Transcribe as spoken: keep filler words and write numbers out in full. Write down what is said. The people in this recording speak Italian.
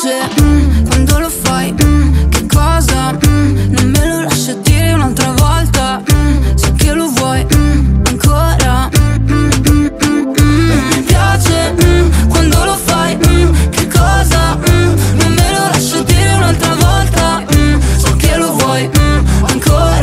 piace mm, quando lo fai, mm, che cosa, mm, non me lo lascio dire un'altra volta, mm, so che lo vuoi mm, ancora, mm, mm, mm, mm, mm. Mi piace mm, quando lo fai, mm, che cosa, mm, non me lo lascio dire un'altra volta, mm, so che lo vuoi mm, ancora.